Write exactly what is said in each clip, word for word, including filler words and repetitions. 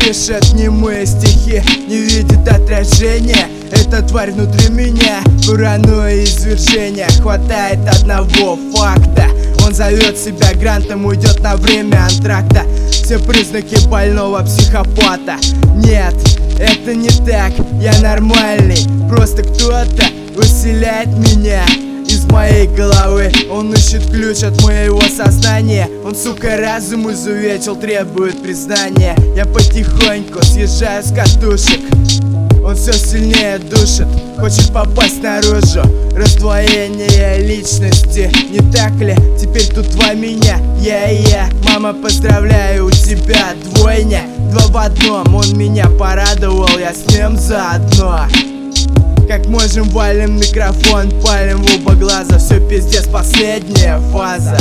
пишет немые стихи, не видит отражения. Эта тварь внутри меня, паранойя и извержения. Хватает одного факта: он зовет себя грантом, уйдет на время антракта. Все признаки больного психопата. Нет, это не так, я нормальный. Просто кто-то усиляет меня из моей головы. Он ищет ключ от моего сознания. Он, сука, разум изувечил, требует признания. Я потихоньку съезжаю с катушек. Он все сильнее душит, хочет попасть наружу. Раздвоение личности, не так ли? Теперь тут два меня, я и я. Мама, поздравляю, у тебя двойня. Два в одном, он меня порадовал, я с ним заодно. Как можем, валим микрофон, палим в оба глаза. Все пиздец, последняя фаза.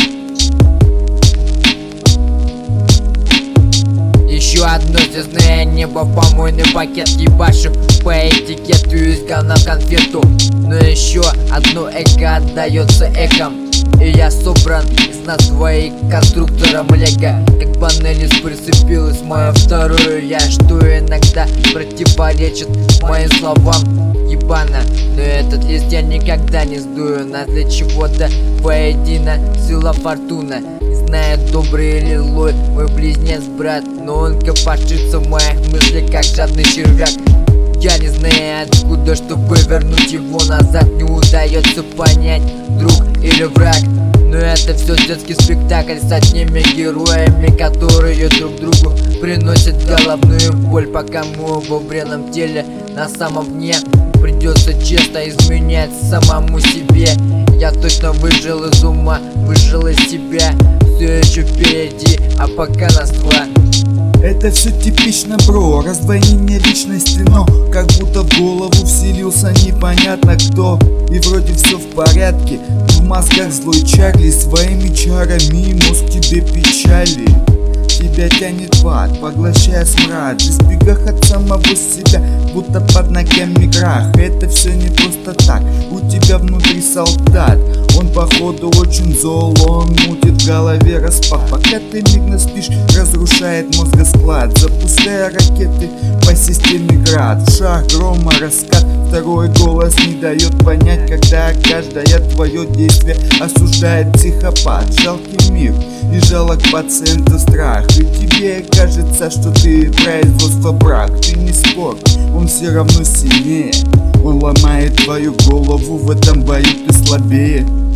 Еще одно звездное небо в помойный пакет ебашу. По этикету из говна в конфету. Но еще одно эко отдается эхом. И я собран из нас двоих конструктором лего. Как баналист прицепилась мою вторую я, что иногда противоречит моим словам. Ебано, но этот лист я никогда не сдую. Нас для чего-то воедино сила фортуна. Знает, добрый или злой мой близнец брат, но он копошится в моих мыслях, как жадный червяк. Я не знаю откуда, чтобы вернуть его назад. Не удается понять, друг или враг. Но это все детский спектакль с одними героями, которые друг другу приносят головную боль. Пока мы оба в бренном теле на самом дне, придется честно изменять самому себе. Я точно выжил из ума, выжил из себя. Все еще впереди, а пока нас два. Это все типично, бро, раздвоение личности, но как будто в голову вселился непонятно кто. И вроде все в порядке, в масках злой Чарли, своими чарами мозг тебе печали. Тебя тянет в ад, поглощая смрад, в избегах от самого себя, будто под ногами крах. Это все не просто так, у тебя внутри солдат. Он походу очень зол, он мутит в голове распад. Пока ты мирно спишь, разрушает мозгосклад, запуская ракеты по системе град. В шаг грома раскат, второй голос не дает понять, когда каждое твое действие осуждает психопат. Жалкий мир и жалок пациента страх. И тебе кажется, что ты производство брак. Ты не спорт, он все равно сильнее. Он ломает твою голову, в этом бою ты слабее.